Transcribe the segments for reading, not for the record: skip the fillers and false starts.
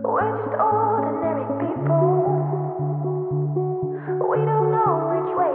We're just ordinary people. We don't know which way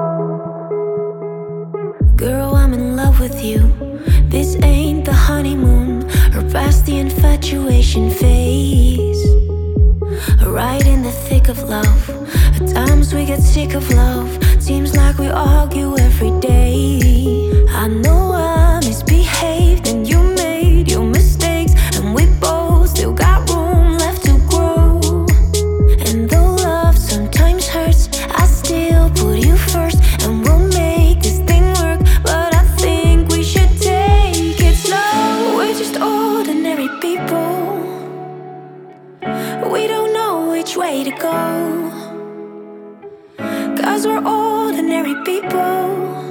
to go. Girl, I'm in love with you. This ain't the honeymoon or past the infatuation phase. Right in the thick of love. At times we get sick of love. Seems like we argue every day. I know I misbehaved and you made your mistakes, and we both still got room left to grow. And though love sometimes hurts, I still put you first, and we'll make this thing work. But I think we should take it slow. We're just ordinary people. We don't know which way to go, 'cause we're ordinary people.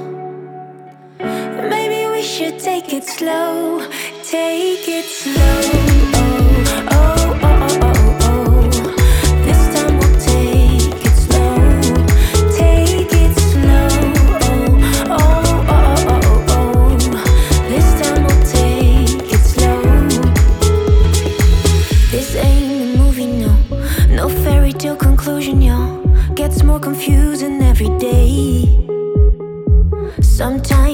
Maybe we should take it slow. Take it slow. Oh, oh, oh, oh, oh. This time we'll take it slow. Take it slow. Oh, oh, oh, oh, oh. This time we'll take it slow. This ain't a movie, no. No fairy tale conclusion, y'all. Gets more confusing every day. Sometimes